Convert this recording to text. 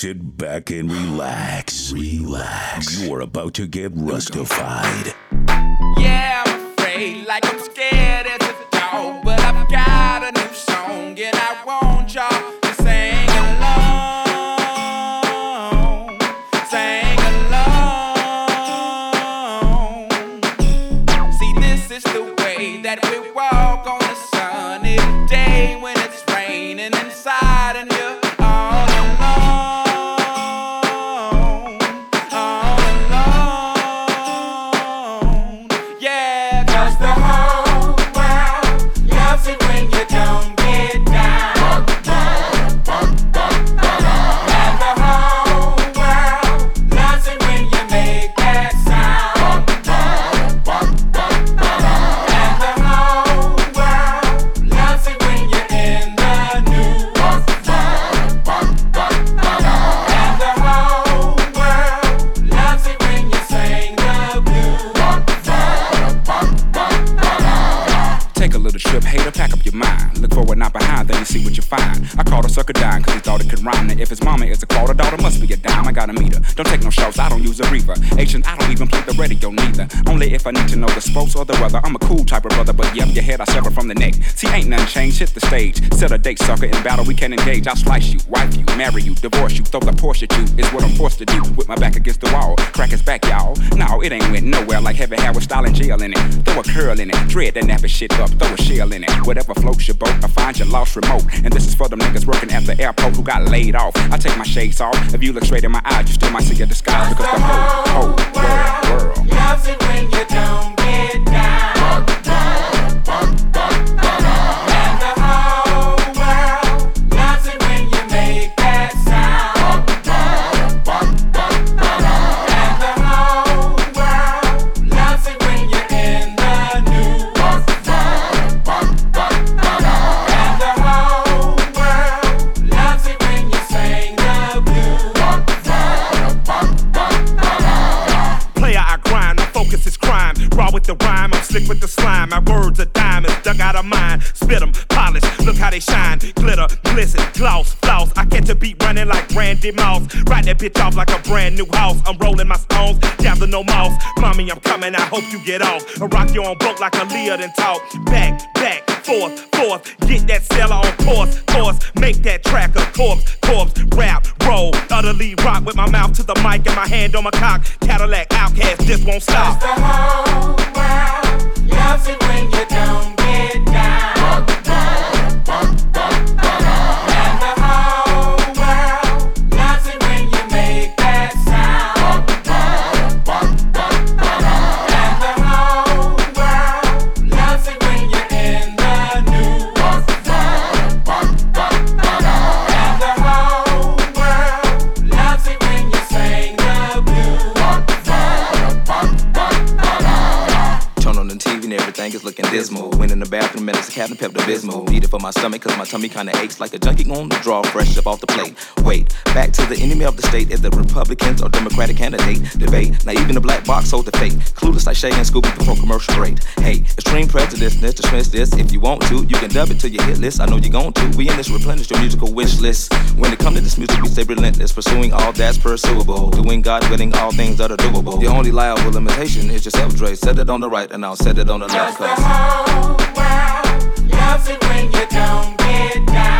Sit back and relax. Relax. You are about to get Rustified. Yeah, I'm afraid, like I'm scared as a dog, but I've got a new song and I want y'all to sing along. Sing along. See, this is the way that we walk on a sunny day when it's raining inside and you're all alone. See what you find. I called a sucker dime cause he thought it could rhyme. Now if his mama is a quarter, daughter must be a dime. I got a meter. Don't take no shots, I don't use a reaver. Asian, I don't even play the radio neither. Only if I need to know the sports or the weather. I'm a cool type of brother, but yep, your head I sever from the neck. See, ain't nothing changed, hit the stage. Set a date, sucker, in battle we can engage. I'll slice you, wife you, marry you, divorce you, throw the Porsche at you. Is what I'm forced to do, with my back against the wall. Crack his back, y'all. No, it ain't went nowhere like heavy hair with style and jail in it. Throw a curl in it, dread that nappy shit up, throw a shell in it. Whatever floats your boat, I find your lost remote. And this is for them niggas working at the airport who got laid off. I take my shades off. If you look straight in my eyes, you still might see a disguise because the whole world loves it when you don't get down. And the whole world loves it when you make that sound. And the whole world loves it when you're in the news. With the rhyme, I'm slick with the slime. My words are diamonds, dug out of mine. Spit them, polish, look how they shine. Glitter, glisten, gloss, floss. I catch a beat running like Randy Moss. Ride that bitch off like a brand new house. I'm rolling my stones, gather no mouse. Mommy, I'm coming, I hope you get off. I rock you on boat like a Leah and talk. Back, forth. Get that seller on course. Make that track a corpse. Rap, roll, utterly rock with my mouth to the mic and my hand on my cock. Cadillac outcast just won't stop. The whole world loves it when you don't get down. And the whole world loves it when you make that sound. And the whole world loves it when you're in the news. And the whole world loves it when you sing the blues. Turn on the TV and everything is looking dismal. Went in the bathroom and it's a Captain Pepto-Bismol. Need it for my stomach cause my tummy kinda aches like a junkie on the draw fresh up off the plate. Wait, back to the enemy of the state. Is the Republicans or Democratic candidate? Debate, now even the black box hold the fate. Clueless like Shay and Scooby before commercial break. Hey, extreme prejudice, dismiss this. If you want to, you can dub it to your hit list. I know you're going to. We in this replenish your musical wish list. When it comes to this music, we stay relentless. Pursuing all that's pursuable. Doing God willing all things that are doable. The only liable limitation is yourself, Dre. Set it on the right and I'll set it on the left. The whole world loves it when you don't get down.